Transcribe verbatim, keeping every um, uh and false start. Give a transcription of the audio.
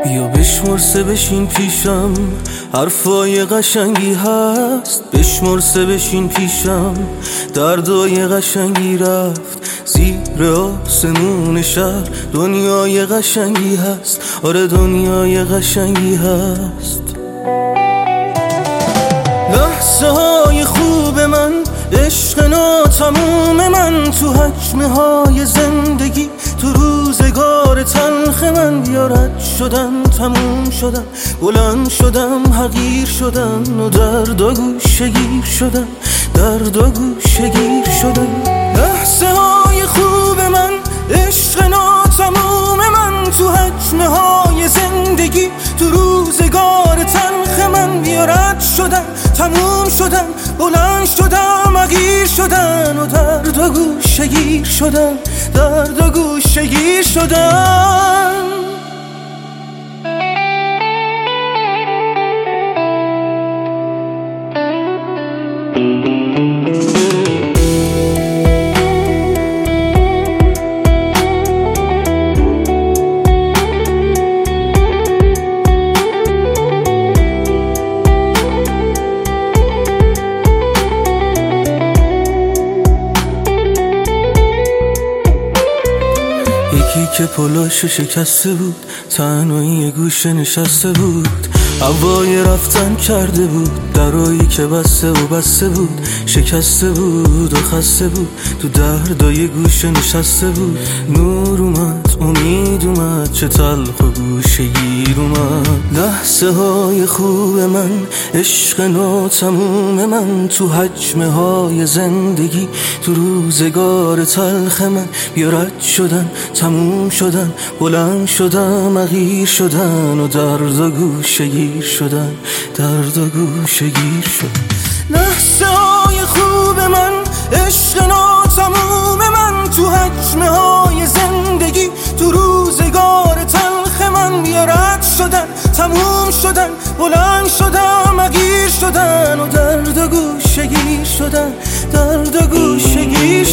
بیا بشمر سه بشین پیشم، حرفای قشنگی هست. بشمر سه بشین پیشم، دردای قشنگی رفت. زیر آسمون شهر دنیای قشنگی هست. آره دنیای قشنگی هست. لحظه های خوب من، عشق ناتموم من، تو حجمه های زندگی، تو روزگار تلخ من. بیا رد شدم، تموم شدم، بلند شدم، حقیر شدم و درد و گوشه گیر شدم، درد و گوشه گیر شدم. لحظه های خوب من، عشق ناتموم من، تو حجمه های زندگی، تو روزگار تلخ من. بیا رد شدم، تموم شدم، بلند شدم، حقیر شدم و درد و گوشه گیر شدم، درد و گوشه گیر شدم. یکی که پلاشو شکسته بود، تنهایی گوشه نشسته بود، هوای رفتن کرده بود، درایی که بسته و بسته بود، شکسته بود و خسته بود، تو دردای گوشه نشسته بود. نور اومد، امید اومد، چه تلخ و گوشه گیر اومد. لحظه های خوب من، عشق ناتموم من، تو حجمه های زندگی، تو روزگار تلخ من. بیا رد شدن، تموم شدن، بلند شدم، حقیر شدن و درد و گوشه گیر شدن، درد و گوشه گیر شدن. لحظه های خوب من، عشق ناتموم من، تو حجمه های زندگی، تو روزگار تلخ من. بیا رد شدن، تموم شدن، بلند شدم، حقیر شدن و درد و گوشه گیر شدن، درد و گوشه گیر